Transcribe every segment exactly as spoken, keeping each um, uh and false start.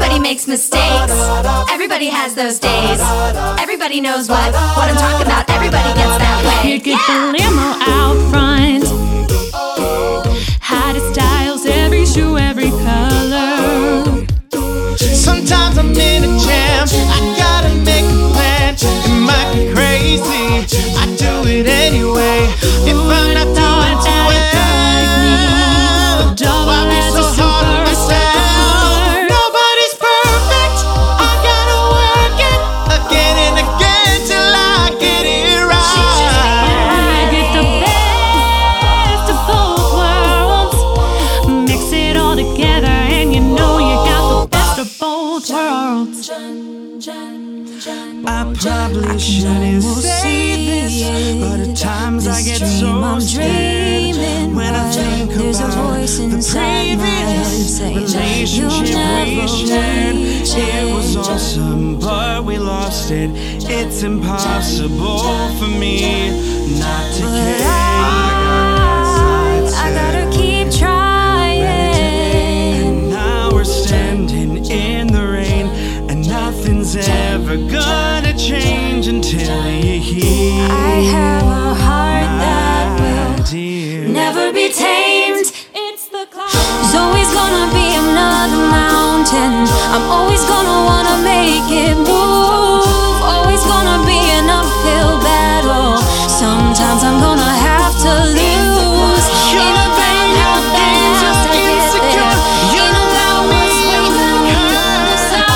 Everybody makes mistakes. Everybody has those days. Everybody knows what, what I'm talking about. Everybody gets that way. You get Yeah. the limo out front, hottest styles, every shoe, every color. Sometimes I'm in a jam, I gotta make a plan. It might be crazy, I do it anyway. If I'm not doing too well, why be so hard on myself? Nobody's perfect, I gotta work it again and again till I get it right. Get the best of both worlds, mix it all together, and you know you got the best of both worlds. I probably shouldn't say this, but at times I get so scared when I think about the previous relationship we shared. It was awesome, but we lost it. It's impossible for me not to care. I gotta keep trying. And now we're standing in the rain, and nothing's ever gonna change until you hear. I have a heart that will Dear. never be tamed. It's the cloud. There's always gonna be another mountain. I'm always gonna wanna make it move. Always gonna be an uphill battle. Sometimes I'm gonna have to lose. Ain't about how fast I get there. Ain't about what's waiting on the other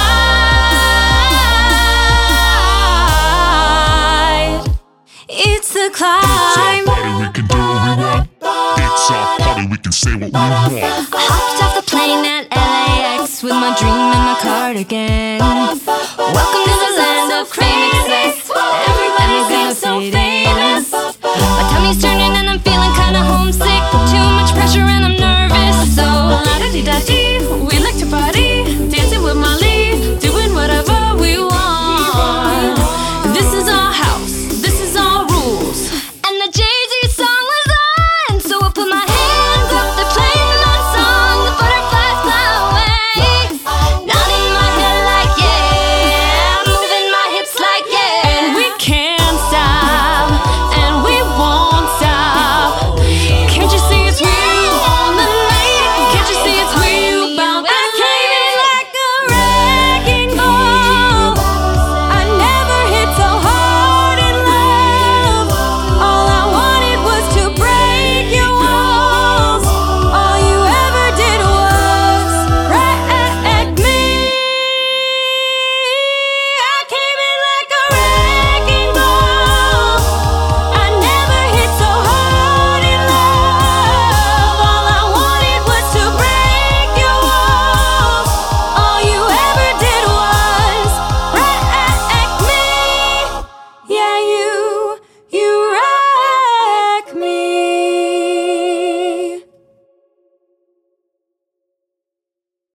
side. It's the climb. We can do what we want. It's our party, we can say what we want. I hopped off the plane at L A X with my dream and my cardigan. Welcome to the land of fame excess. Everybody seems so famous. My tummy's turning and I'm feeling kinda homesick. Too much pressure and I'm nervous. So la-da-dee-da-dee, we like to party.